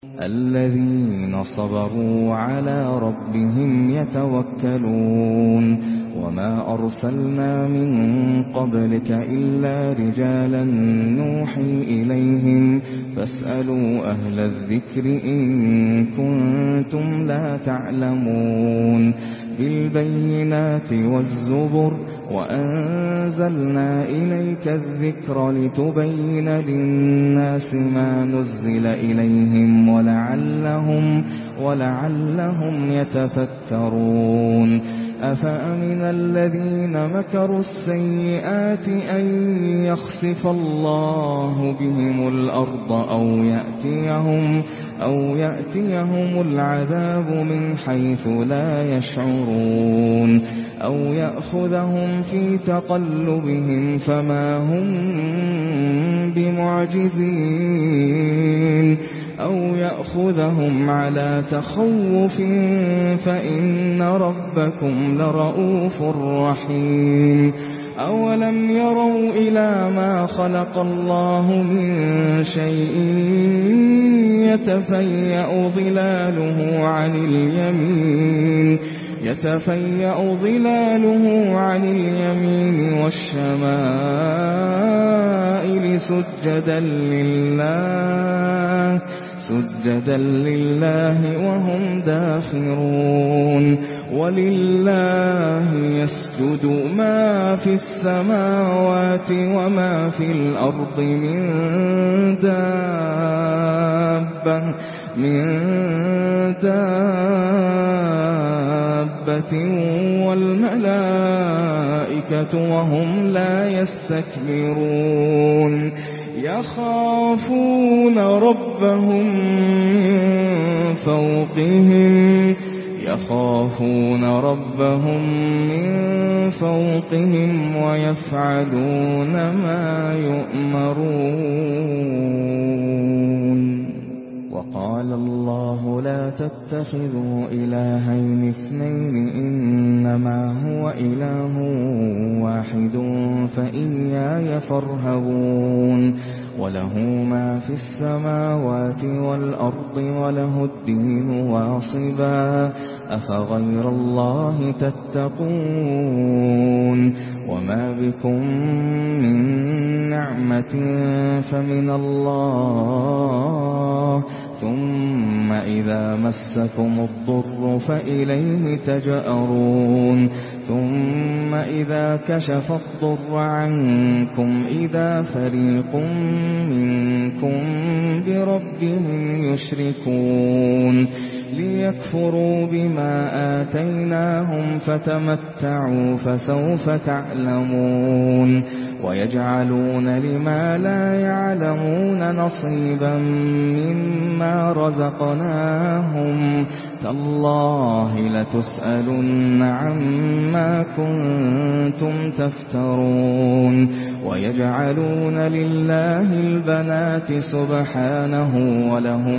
الذين صبروا على ربهم يتوكلون وما أرسلنا من قبلك إلا رجالا نوحي إليهم فاسألوا أهل الذكر إن كنتم لا تعلمون بالبينات والزبر وأنزلنا إليك الذكر لتبين للناس ما نزل إليهم ولعلهم يتفكرون أفأمن الذين مكروا السيئات أن يخسف الله بهم الأرض أو يأتيهم العذاب من حيث لا يشعرون أو يأخذهم في تقلبهم فما هم بمعجزين أو يأخذهم على تخوف فإن ربكم لرؤوف رحيم أولم يروا إلى ما خلق الله من شيء يتفيأ ظلاله عن اليمين والشمائل سجدا لله وهم داخرون ولله يسجد ما في السماوات وما في الأرض من دابة والملائكة وهم لا يستكبرون يخافون ربهم من فوقهم ويفعلون ما يؤمرون وقال الله لا تتخذوا إلهين اثنين إنما هو إله واحد فإياي فارهبون وله ما في السماوات والأرض وله الدين واصبا أفغير الله تتقون وما بكم من نعمة فمن الله ثم إذا مسكم الضر فإليه تجأرون ثم إذا كشف الضر عنكم إذا فريق منكم بربهم يشركون ليكفروا بما آتيناهم فتمتعوا فسوف تعلمون ويجعلون لما لا يعلمون نصيبا مما رزقناهم تالله لتسألن عما كنتم تفترون ويجعلون لله البنات سبحانه ولهم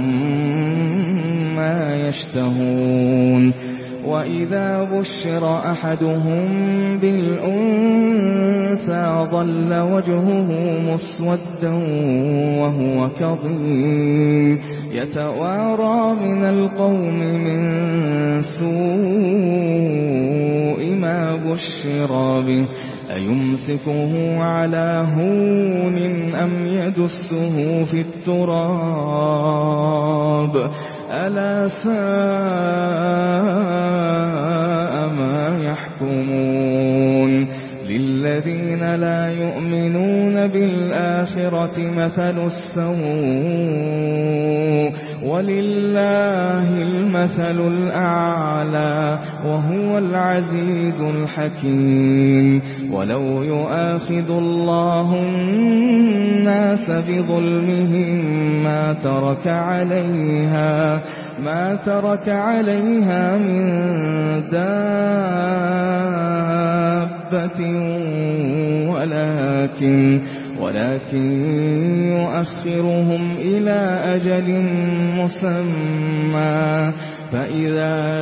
ما يشتهون وإذا بشر أحدهم بالأنثى ظل وجهه مسودا وهو كظيم يتوارى من القوم من سوء ما بشر به أيمسكه على هون أم يدسه في التراب ألا ساء ما يحكمون للذين لا يؤمنون بالآخرة مثل السوء ولله المثل الأعلى وهو العزيز الحكيم ولو يؤاخذ الله الناس بظلمهم ما ترك عليها من دابة ولكن يؤخرهم إلى أجل مسمى فإذا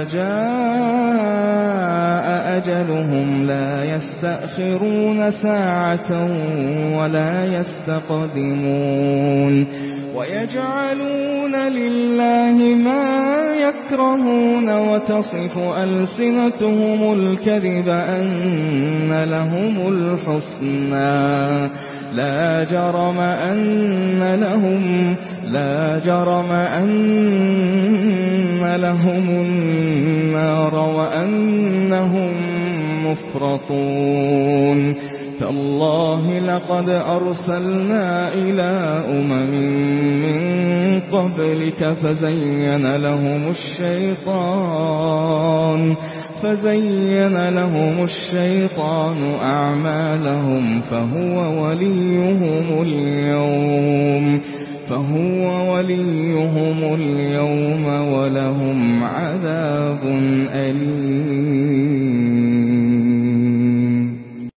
جاء أجلهم لا يستأخرون ساعة ولا يستقدمون ويجعلون لله ما يكرهون وتصف ألسنتهم الكذب أن لهم الحسنى لا جرم أن لهم النار وأنهم مفرطون تالله لقد أرسلنا إلى من قبلك فزين لهم الشيطان أعمالهم فهو وليهم اليوم ولهم عذاب أليم.